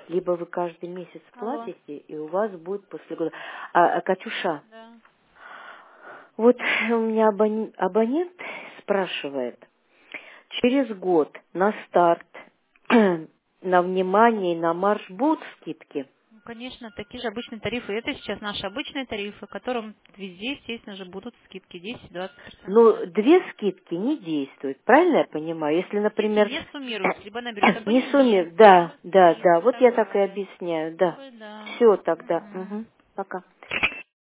либо вы каждый месяц Алло. платите, и у вас будет после года. Катюша, Да. вот у меня абонент спрашивает, через год на старт, на внимание и на марш будут скидки? Ну, конечно, такие же обычные тарифы. Это сейчас наши обычные тарифы, которым везде, естественно же, будут скидки 10-20%. Ну, две скидки не действуют, правильно я понимаю? Если, Скидки например, не суммируются, либо наберет не абонемент, сумме, да, либо да, скидку да, и вот так я так и далее. объясняю, да. Ой, да. Все тогда. Мгм. Угу. Пока.